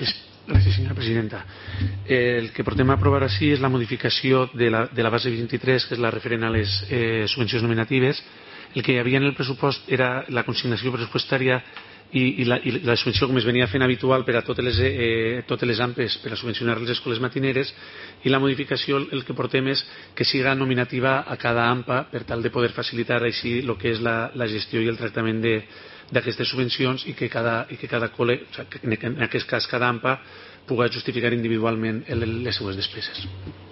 Gràcies, senyora presidenta. El que portem a aprovar així és la modificació de la base 23, que és la referent a les subvencions nominatives. El que hi havia en el pressupost era la consignació pressupostària i la subvenció com es venia fent habitual per a totes les AMPs per a subvencionar les escoles matineres, i la modificació el que portem és que siga nominativa a cada AMPA per tal de poder facilitar així el que és la gestió i el tractament d'aquestes subvencions i que cada col·le, en aquest cas cada AMPA, pugui justificar individualment les seues despeses.